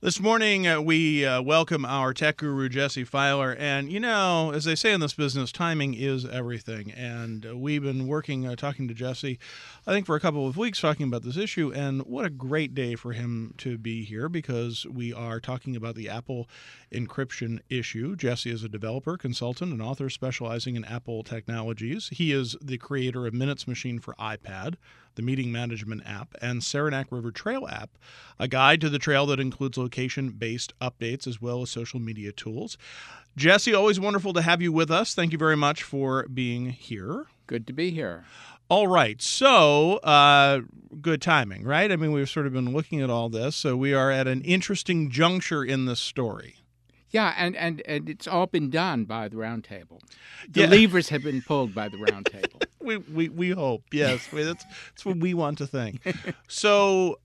This morning, we welcome our tech guru, Jesse Filer. And, as they say in this business, timing is everything. And we've been talking to Jesse, I think, for a couple of weeks talking about this issue. And what a great day for him to be here, because we are talking about the Apple encryption issue. Jesse is a developer, consultant, and author specializing in Apple technologies. He is the creator of Minutes Machine for iPad, the meeting management app, and Saranac River Trail app, a guide to the trail that includes location-based updates as well as social media tools. Jesse, always wonderful to have you with us. Thank you very much for being here. Good to be here. All right. So, good timing, right? I mean, we've sort of been looking at all this, so we are at an interesting juncture in this story. Yeah, and it's all been done by the round table. The levers have been pulled by the round table. We hope, yes. That's what we want to think. So,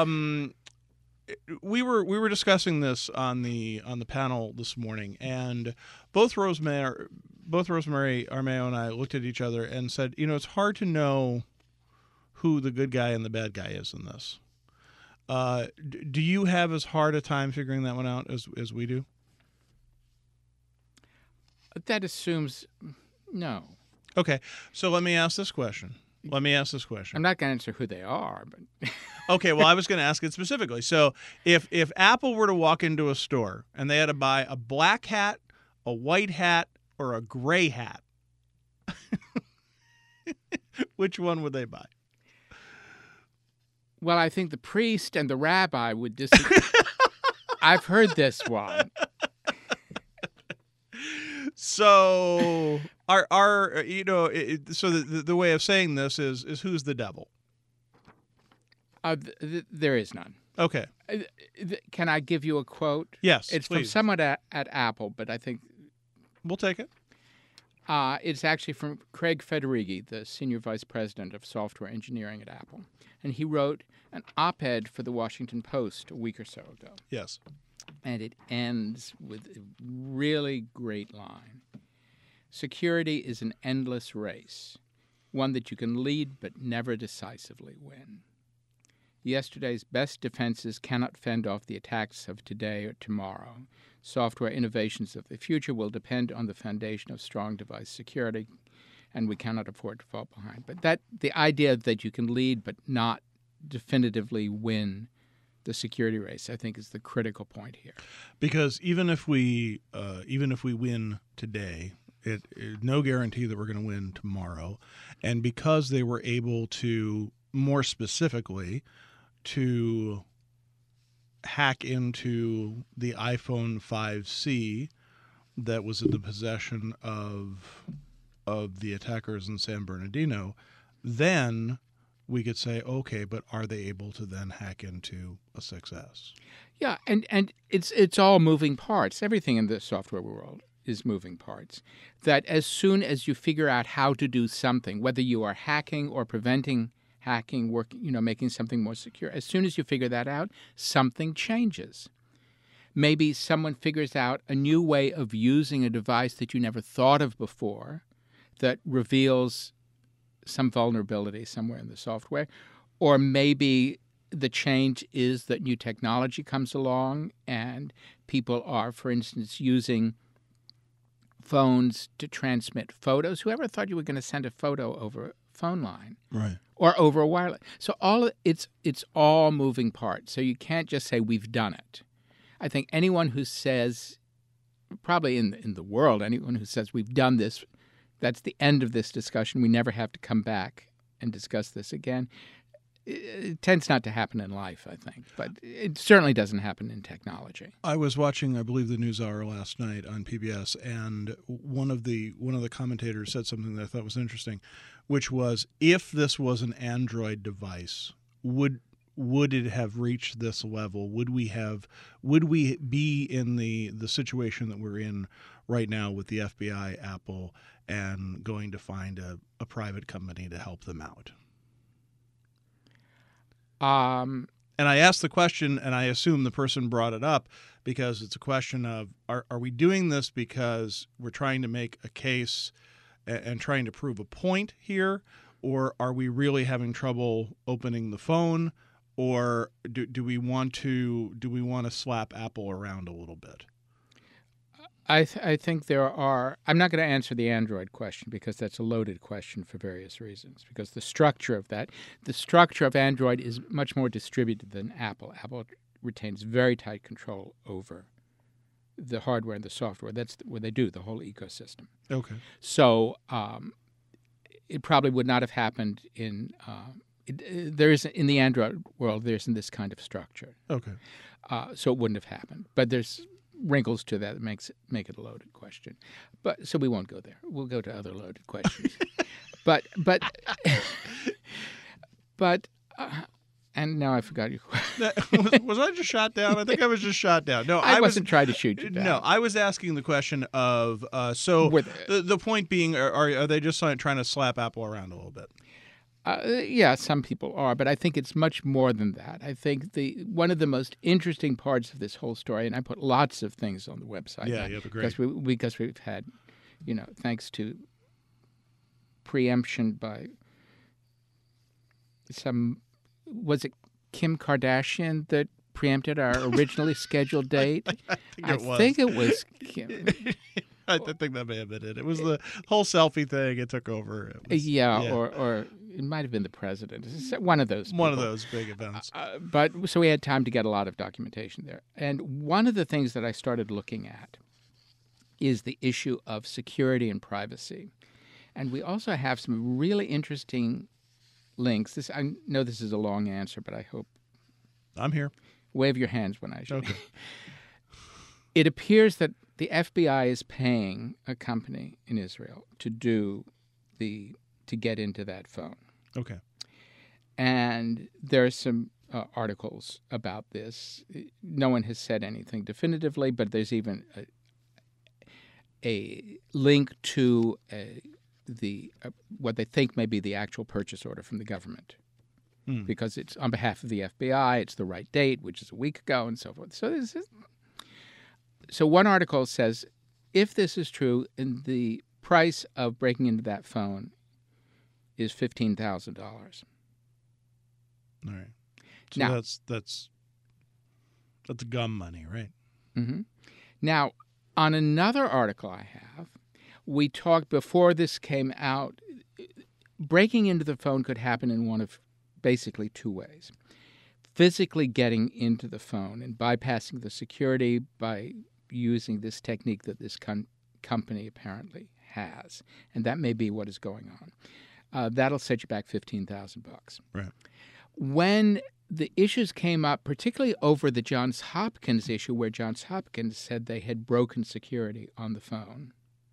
we were discussing this on the panel this morning, and both Rosemary Armao and I looked at each other and said, it's hard to know who the good guy and the bad guy is in this. Do you have as hard a time figuring that one out as we do? That assumes no. Okay, so let me ask this question. I'm not going to answer who they are, but okay, well, I was going to ask it specifically. So if Apple were to walk into a store and they had to buy a black hat, a white hat, or a gray hat, which one would they buy? Well, I think the priest and the rabbi would disagree. I've heard this one. So so the way of saying this is who's the devil? There is none. Okay. Can I give you a quote? Yes, it's please. From someone at Apple, but I think we'll take it. It's actually from Craig Federighi, the senior vice president of software engineering at Apple, and he wrote an op-ed for the Washington Post a week or so ago. Yes. And it ends with a really great line. Security is an endless race, one that you can lead but never decisively win. Yesterday's best defenses cannot fend off the attacks of today or tomorrow. Software innovations of the future will depend on the foundation of strong device security, and we cannot afford to fall behind. But the idea that you can lead but not definitively win the security race, I think, is the critical point here. Because even if we win today, it no guarantee that we're going to win tomorrow. And because they were able to, more specifically, to hack into the iPhone 5C that was in the possession of the attackers in San Bernardino, then we could say, okay, but are they able to then hack into a 6S? Yeah, and it's all moving parts. Everything in the software world is moving parts. That as soon as you figure out how to do something, whether you are hacking or preventing hacking, making something more secure, as soon as you figure that out, something changes. Maybe someone figures out a new way of using a device that you never thought of before that reveals some vulnerability somewhere in the software. Or maybe the change is that new technology comes along and people are, for instance, using phones to transmit photos. Whoever thought you were going to send a photo over a phone line? Right. Or over a wireless? So it's all moving parts. So you can't just say we've done it. I think anyone who says, probably in the world, anyone who says we've done this, that's the end of this discussion. We never have to come back and discuss this again. It tends not to happen in life, I think, but it certainly doesn't happen in technology. I was watching, I believe, the NewsHour last night on PBS, and one of the commentators said something that I thought was interesting, which was, if this was an Android device, would it have reached this level? Would we be in the situation that we're in right now with the FBI, Apple, and going to find a private company to help them out? And I asked the question, and I assume the person brought it up because it's a question of, are we doing this because we're trying to make a case and trying to prove a point here, or are we really having trouble opening the phone, or do we want to slap Apple around a little bit? I think there are. I'm not going to answer the Android question because that's a loaded question for various reasons. Because the structure of Android is much more distributed than Apple. Apple retains very tight control over the hardware and the software. That's what they do, the whole ecosystem. Okay. So it probably would not have happened in in the Android world. There isn't this kind of structure. Okay. So it wouldn't have happened. But there's wrinkles to that make it a loaded question. But so we won't go there. We'll go to other loaded questions. but and now I forgot your question. Was I just shot down? I think I was just shot down. No, I wasn't trying to shoot you down. No, I was asking the question of the point being, are they just trying to slap Apple around a little bit? Yeah, some people are, but I think it's much more than that. I think one of the most interesting parts of this whole story, and I put lots of things on the website. Yeah, you have a great. Because we've had, thanks to preemption by was it Kim Kardashian that preempted our originally scheduled date? I think it was Kim. I think that may have been it. It was the whole selfie thing. It took over. Or it might have been the president. It's one of those. One of those big events. But so we had time to get a lot of documentation there. And one of the things that I started looking at is the issue of security and privacy. And we also have some really interesting links. I know this is a long answer, but I hope. I'm here. Wave your hands when I show. Okay. It appears that the FBI is paying a company in Israel to get into that phone. Okay. And there are some articles about this. No one has said anything definitively, but there's even a link to what they think may be the actual purchase order from the government. Because it's on behalf of the FBI, it's the right date, which is a week ago, and so forth. So one article says, if this is true, and the price of breaking into that phone is $15,000. All right. So now, that's gum money, right? Mm-hmm. Now, on another article I have, we talked before this came out. Breaking into the phone could happen in one of basically two ways. Physically getting into the phone and bypassing the security by using this technique that this company apparently has, and that may be what is going on. That'll set you back $15,000. Right. When the issues came up, particularly over the Johns Hopkins issue, where Johns Hopkins said they had broken security on the phone,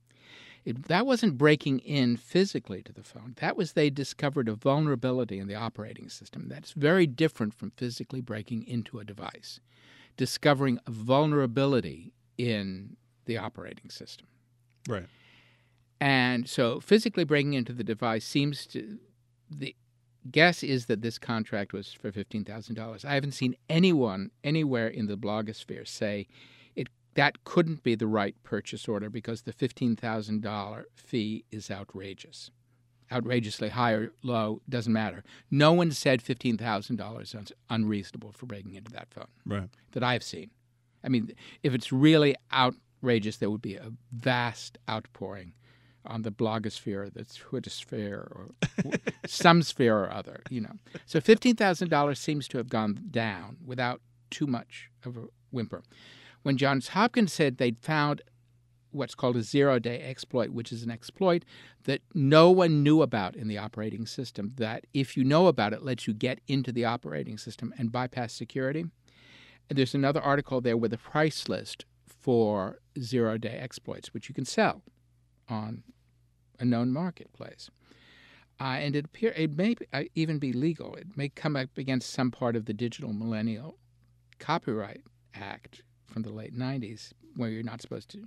that wasn't breaking in physically to the phone. That was they discovered a vulnerability in the operating system. That's very different from physically breaking into a device. Discovering a vulnerability in the operating system. Right. And so physically breaking into the device the guess is that this contract was for $15,000. I haven't seen anyone anywhere in the blogosphere say that couldn't be the right purchase order because the $15,000 fee is outrageous. Outrageously high or low, doesn't matter. No one said $15,000 is unreasonable for breaking into that phone. Right. That I've seen. I mean, if it's really outrageous, there would be a vast outpouring on the blogosphere, the Twittersphere, or some sphere or other, So $15,000 seems to have gone down without too much of a whimper. When Johns Hopkins said they'd found what's called a zero-day exploit, which is an exploit that no one knew about in the operating system, that if you know about it, lets you get into the operating system and bypass security. And there's another article there with a price list for zero-day exploits, which you can sell on a known marketplace. And it may even be legal. It may come up against some part of the Digital Millennial Copyright Act from the late 90s, where you're not supposed to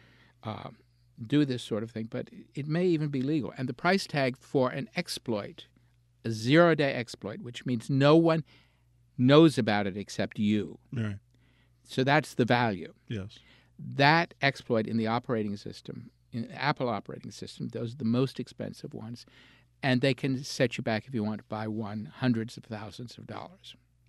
do this sort of thing, but it may even be legal. And the price tag for an exploit, a zero-day exploit, which means no one knows about it except you. Right. So that's the value. Yes. That exploit in the operating system, in the Apple operating system, those are the most expensive ones, and they can set you back if you want to buy one hundreds of thousands of dollars.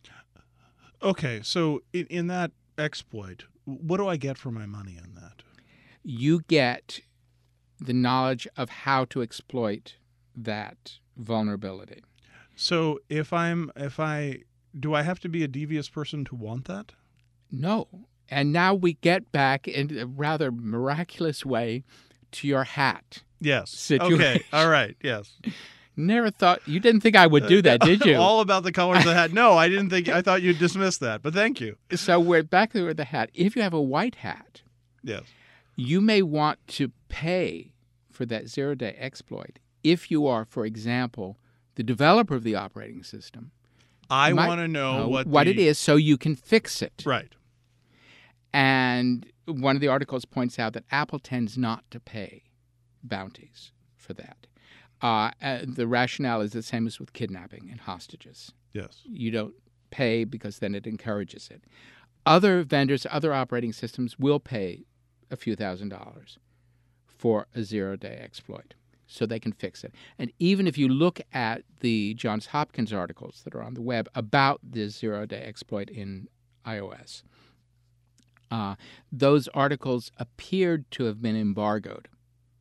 Okay, so in that exploit, what do I get for my money in that? You get the knowledge of how to exploit that vulnerability. So do I have to be a devious person to want that? No. And now we get back in a rather miraculous way to your hat Yes. situation. Okay. All right. Yes. Never thought, you didn't think I would do that, did you? All about the colors of the hat. No, I didn't think. I thought you'd dismiss that, but thank you. So we're back to the hat. If you have a white hat, Yes. you may want to pay for that zero-day exploit if you are, for example, the developer of the operating system. I want to know what it is so you can fix it. Right. And one of the articles points out that Apple tends not to pay bounties for that. The rationale is the same as with kidnapping and hostages. Yes. You don't pay because then it encourages it. Other vendors, other operating systems will pay a few $1,000s for a zero-day exploit so they can fix it. And even if you look at the Johns Hopkins articles that are on the web about this zero-day exploit in iOS, those articles appeared to have been embargoed.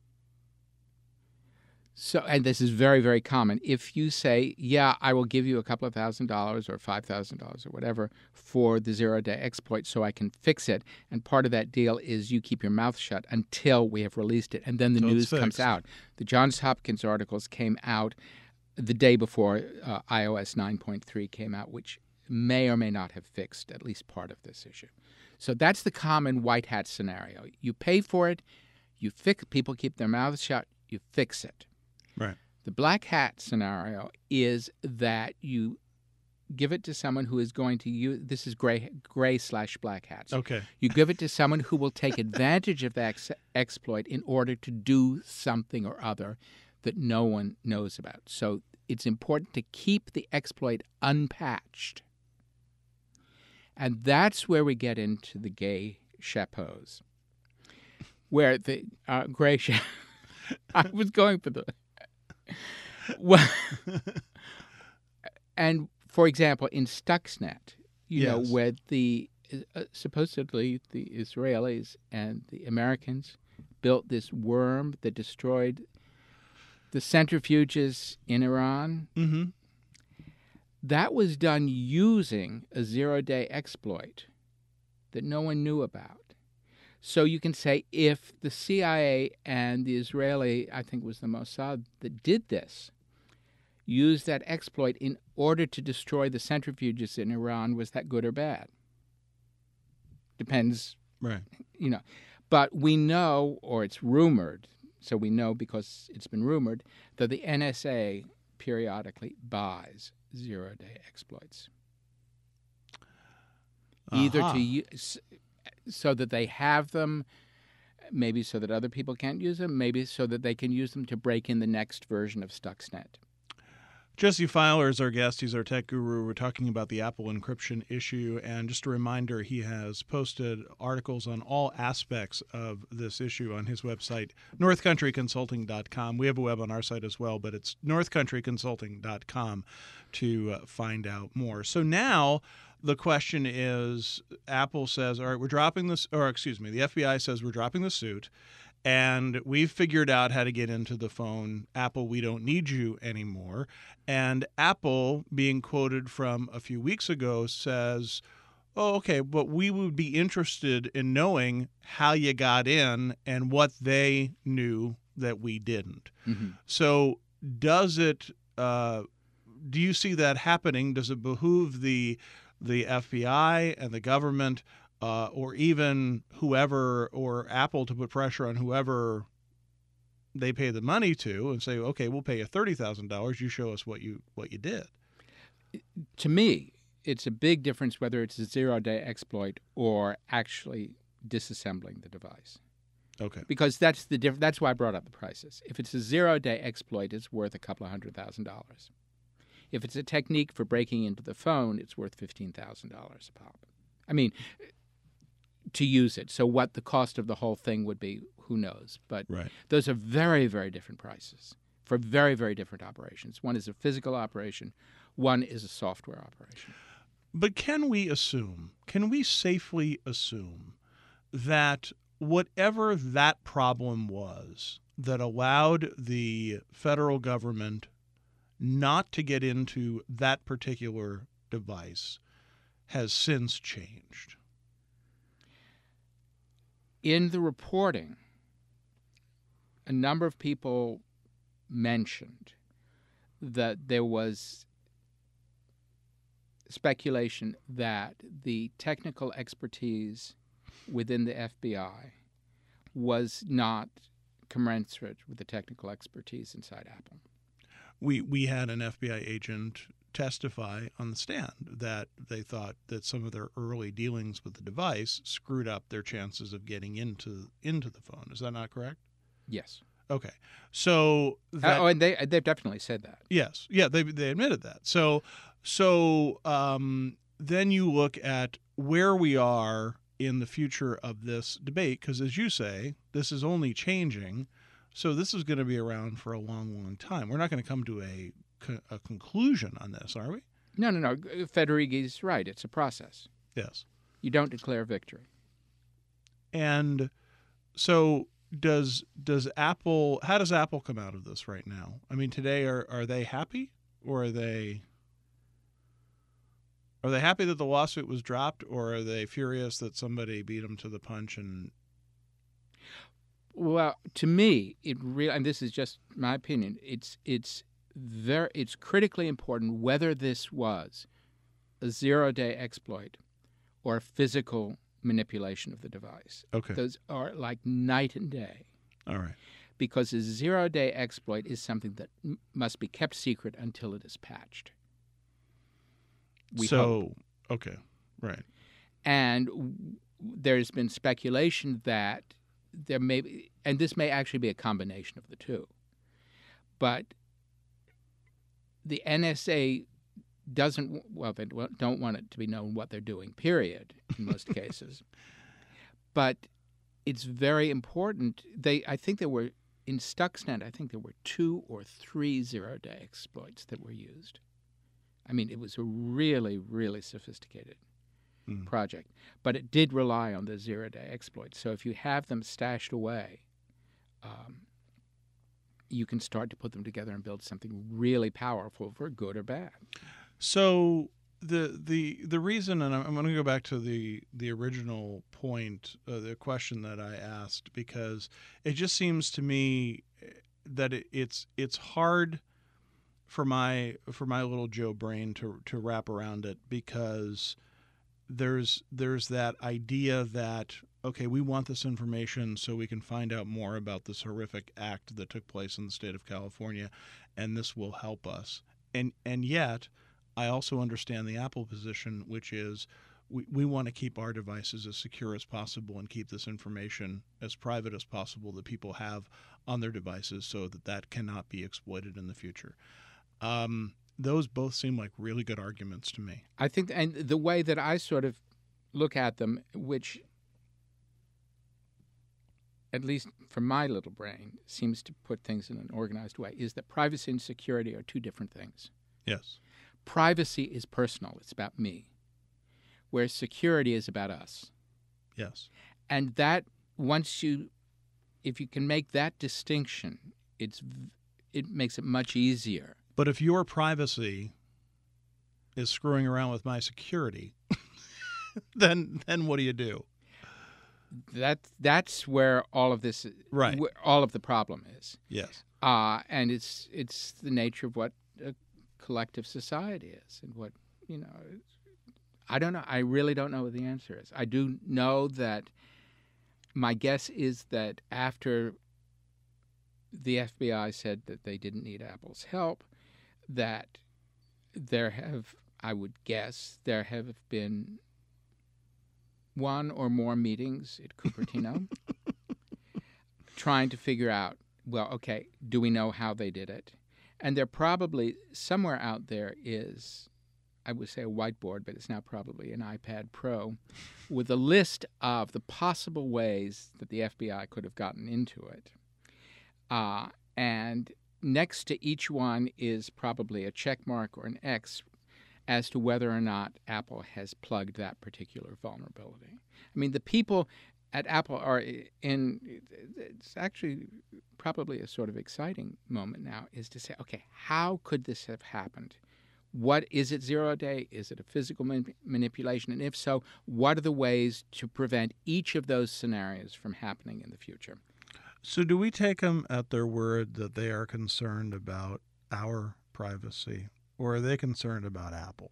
So, and this is very, very common. If you say, yeah, I will give you a couple of $1,000 or $5,000 or whatever for the zero-day exploit so I can fix it, and part of that deal is you keep your mouth shut until we have released it, and then the news comes out. The Johns Hopkins articles came out the day before iOS 9.3 came out, which may or may not have fixed at least part of this issue. So that's the common white hat scenario. You pay for it, you fix. People keep their mouths shut, you fix it. Right. The black hat scenario is that you give it to someone who is going to use. This is gray/black hats. Okay. You give it to someone who will take advantage of that exploit in order to do something or other that no one knows about. So it's important to keep the exploit unpatched. And that's where we get into the gay chapeaus, where the gray I was going for the... Well, and for example, in Stuxnet, you know, where the supposedly the Israelis and the Americans built this worm that destroyed the centrifuges in Iran. Mm-hmm. That was done using a zero-day exploit that no one knew about. So you can say if the CIA and the Israeli, I think it was the Mossad that did this, used that exploit in order to destroy the centrifuges in Iran, was that good or bad? Depends. Right. You know. But we know, or it's rumored, so we know because it's been rumored, that the NSA periodically buys zero-day exploits. Either to use, so that they have them, maybe so that other people can't use them, maybe so that they can use them to break in the next version of Stuxnet. Jesse Filer is our guest. He's our tech guru. We're talking about the Apple encryption issue. And just a reminder, he has posted articles on all aspects of this issue on his website, northcountryconsulting.com. We have a web on our site as well, but it's northcountryconsulting.com to find out more. So now the question is, Apple says, all right, we're dropping this, or excuse me, the FBI says we're dropping the suit. And we've figured out how to get into the phone. Apple, we don't need you anymore. And Apple, being quoted from a few weeks ago, says, oh, okay, but we would be interested in knowing how you got in and what they knew that we didn't. Mm-hmm. So does it, do you see that happening? Does it behoove the FBI and the government or even whoever, or Apple, to put pressure on whoever they pay the money to and say, okay, we'll pay you $30,000. You show us what you did. To me, it's a big difference whether it's a zero-day exploit or actually disassembling the device. Okay. Because that's the that's why I brought up the prices. If it's a zero-day exploit, it's worth a couple of $100,000. If it's a technique for breaking into the phone, it's worth $15,000 a pop. I mean, to use it. So what the cost of the whole thing would be, who knows? But those are very, very different prices for very, very different operations. One is a physical operation. One is a software operation. But can we safely assume that whatever that problem was that allowed the federal government not to get into that particular device has since changed? In the reporting, a number of people mentioned that there was speculation that the technical expertise within the FBI was not commensurate with the technical expertise inside Apple. We had an FBI agent testify on the stand that they thought that some of their early dealings with the device screwed up their chances of getting into the phone. Is that not correct? Yes. Okay. So that, and they've definitely said that. Yes. Yeah, they admitted that. So then you look at where we are in the future of this debate, because as you say, this is only changing. So this is going to be around for a long, long time. We're not going to come to a conclusion on this, are we? No. Federighi's right. It's a process. Yes. You don't declare victory. And so does Apple? How does Apple come out of this right now? I mean, today are they happy, or are they happy that the lawsuit was dropped, or are they furious that somebody beat them to the punch? And well, to me, and this is just my opinion, it's critically important whether this was a zero-day exploit or a physical manipulation of the device. Okay. Those are like night and day. All right. Because a zero-day exploit is something that must be kept secret until it is patched. We hope. Okay, right. And there's been speculation that there may be, and this may actually be a combination of the two, but the NSA they don't want it to be known what they're doing, period, in most cases. But it's very important. I think there were, in Stuxnet, I think there were 2 or 3 zero-day exploits that were used. I mean, it was a really, really sophisticated project. But it did rely on the zero-day exploits. So if you have them stashed away, you can start to put them together and build something really powerful for good or bad. So the reason, and I'm going to go back to the original point, the question that I asked, because it just seems to me that it's hard for my little Joe brain to wrap around it, because there's that idea that, okay, we want this information so we can find out more about this horrific act that took place in the state of California, and this will help us. And yet, I also understand the Apple position, which is we want to keep our devices as secure as possible and keep this information as private as possible that people have on their devices, so that cannot be exploited in the future. Those both seem like really good arguments to me. I think, and the way that I sort of look at them, which, at least for my little brain, seems to put things in an organized way, is that privacy and security are two different things. Yes. Privacy is personal. It's about me. Whereas security is about us. Yes. And that, if you can make that distinction, it makes it much easier. But if your privacy is screwing around with my security, then what do you do? That's where all of this, right, where all of the problem is. Yes. And it's the nature of what a collective society is, and what, I don't know. I really don't know what the answer is. I do know that my guess is that after the FBI said that they didn't need Apple's help, that I would guess there have been one or more meetings at Cupertino trying to figure out, well, okay, do we know how they did it? And there probably somewhere out there is, I would say, a whiteboard, but it's now probably an iPad Pro, with a list of the possible ways that the FBI could have gotten into it. And next to each one is probably a check mark or an X, as to whether or not Apple has plugged that particular vulnerability. I mean, the people at Apple are in, it's actually probably a sort of exciting moment now, is to say, okay, how could this have happened? What is it, 0 day? Is it a physical manipulation? And if so, what are the ways to prevent each of those scenarios from happening in the future? So do we take them at their word that they are concerned about our privacy, or are they concerned about Apple?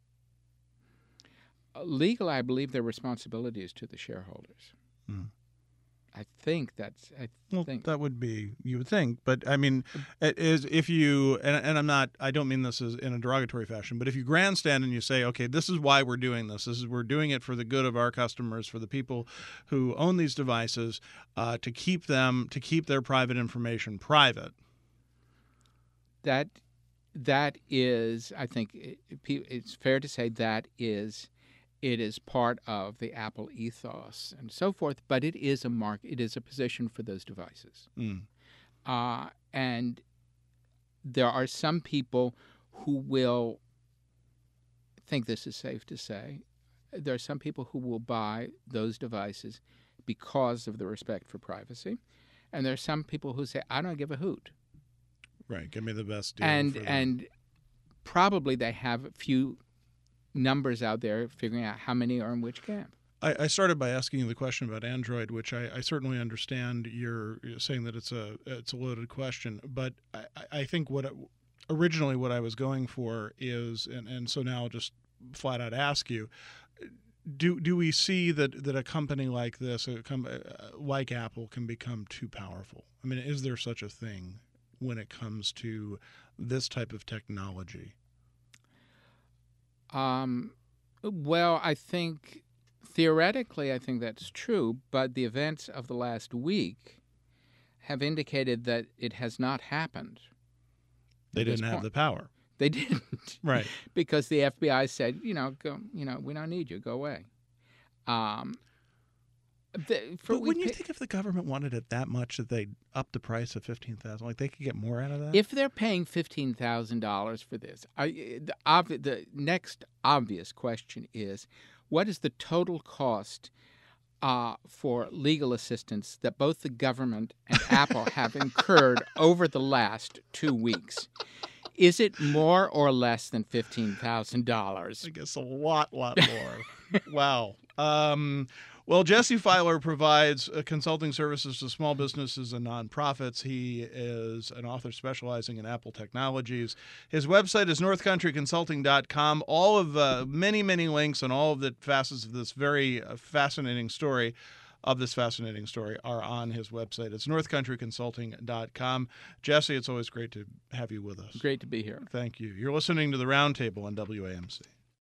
Legally, I believe their responsibility is to the shareholders. I think that's. That would be, you would think, but I mean, it is if you and I'm not. I don't mean this as in a derogatory fashion, but if you grandstand and you say, okay, this is why we're doing this. We're doing it for the good of our customers, for the people who own these devices, to keep their private information private. That is, I think, it's fair to say that is. It is part of the Apple ethos and so forth, but it is a position for those devices. And there are some people who will think this is safe to say. There are some people who will buy those devices because of the respect for privacy. And there are some people who say, I don't give a hoot. Right, give me the best deal. And probably they have a few numbers out there figuring out how many are in which camp. I started by asking you the question about Android, which I certainly understand. You're saying that it's a loaded question, but I think originally what I was going for is, and so now I'll just flat out ask you, do we see that a company like this, like Apple, can become too powerful? I mean, is there such a thing when it comes to this type of technology? Well, I think theoretically, I think that's true, but the events of the last week have indicated that it has not happened. They didn't have the power. They didn't, right? Because the FBI said, go, we don't need you, go away. But wouldn't you think if the government wanted it that much that they'd up the price of $15,000, like they could get more out of that? If they're paying $15,000 for this, the next obvious question is, what is the total cost for legal assistance that both the government and Apple have incurred over the last 2 weeks? Is it more or less than $15,000? I guess a lot more. Wow. Well, Jesse Filer provides consulting services to small businesses and nonprofits. He is an author specializing in Apple technologies. His website is northcountryconsulting.com. All of many, many links and all of the facets of this very fascinating story are on his website. It's northcountryconsulting.com. Jesse, it's always great to have you with us. Great to be here. Thank you. You're listening to The Roundtable on WAMC.